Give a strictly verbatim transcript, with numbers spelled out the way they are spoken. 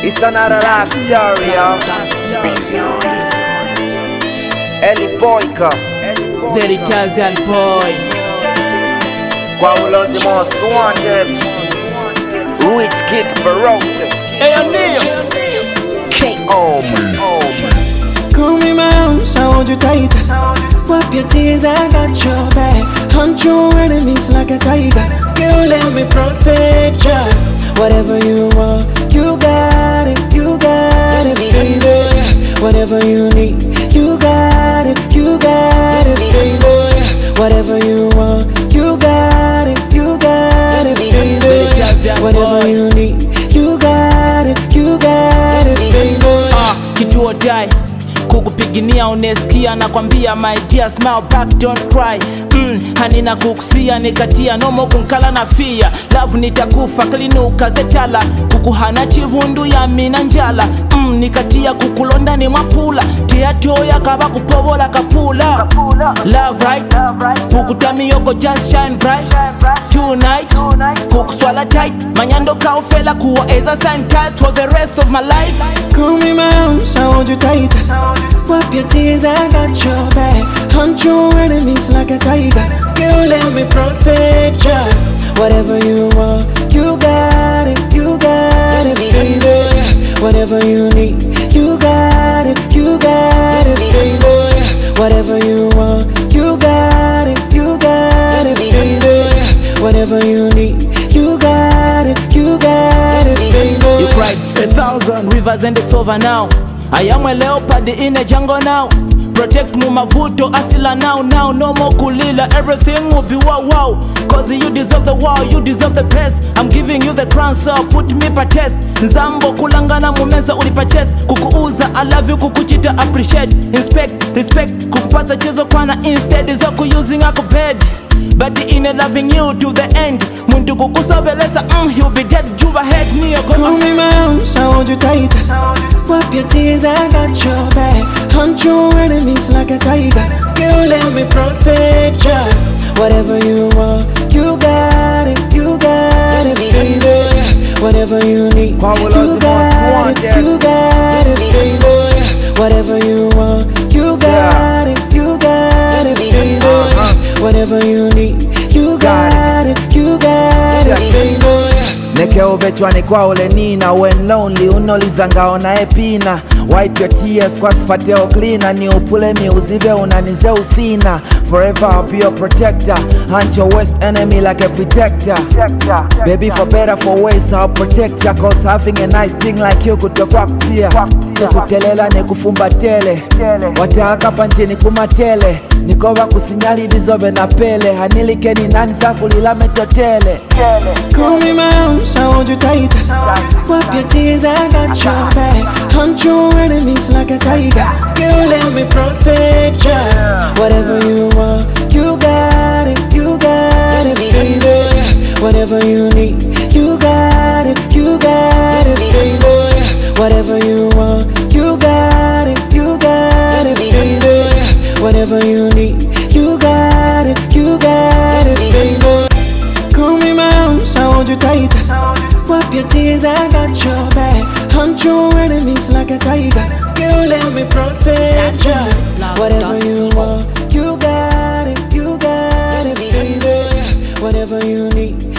It's another life story, yo. Eli Boyka, The Italian boy. kwa ulozi most wanted. Rich Kid Barote. Hey, Neil. K.O. Call me my own, so hold you tight. Wipe your tears, I got your back. Hunt your enemies like a tiger. Girl, let me protect ya. Whatever you want, you got it, you got it, baby. Whatever you need, you got it, you got it, baby. Whatever you want, you got it, you got it, baby. Whatever you need, you got it, you got it, baby. Ah, kitu odai kukupiginia unesikia na kwambia my dear smile back don't cry. Mm, hanina kukusia nikatia nomo kunkala na fia love nitakufa kalinuka zetala kukuhana chivundu ya mina njala. Mm, nikatia kukulonda ni mapula tia toya kaba kupobola kapula love right kukutami yoko just shine bright tonight kukuswala tight manyando kaufela kuwa eza sign tight for the rest of my life. Call me my own, so hold you tight. Wipe your tears, I got your back. Hunt your enemies like a tiger. Girl, let me protect ya. Whatever you want, you got it, you got it, baby. Whatever you need, you got it, you got it, baby. Whatever you want, you got it, you got it, baby. Whatever you need, you got it, you got it, baby. You cried a thousand rivers and it's over now. I am a leopard in a jungle now. Protect mu mavuto asila now now. No more kulila, everything will be wow wow. Cause you deserve the wow, you deserve the best. I'm giving you the crown, so put me pa test. Nzambo kulangana mumeza ulipa chest. Kukuuza I love you, kukuchita appreciate. Inspect, respect, kukupasa chezo kwana instead is aku using ako bed. But in a loving you to the end. Muntu kukusabelesa, mm, he'll be dead. Juba head me a Call me my own, so hold you tight. Wipe your tears, I got your back. Hunt your enemies like a tiger. Girl, let me protect ya. Whatever you want, you got it, you got it, baby. Whatever you need, you got it, you got it, baby. Whatever you want, you got it, you got it, baby. Whatever you need, you got it, you got it, baby. Neke ubechwani kwa ule nina. When lonely unolizanga ona epina. Wipe your tears kwa sifateo cleaner. Ni upule mi uzive unanize usina. Forever I'll be your protector. Hunt your worst enemy like a protector. Baby for better for worse I'll protect ya. Cause having a nice thing like you kutokwa kutia. Sosu telela ne kufumba tele. Wataka panjini kumatele. Nikoba kusinyali bizobe na pele. Hanilike ni nani sakulila metotele. Call me my own, so hold you tight. Wipe your tears, I got your back. Hunt your enemies like a tiger. Girl, let me protect ya. Whatever you want, you got it, you got it, baby. Whatever you need, you got it, you got it, baby. Whatever you want, you got it, you got it, baby. Whatever you need, you got it, you got it, baby. Call me my own, so hold you tight. Wipe your tears, I got your back. Hunt your enemies like a tiger. Girl, let me protect ya. Whatever you want, you got it, you got it, baby. Whatever you need,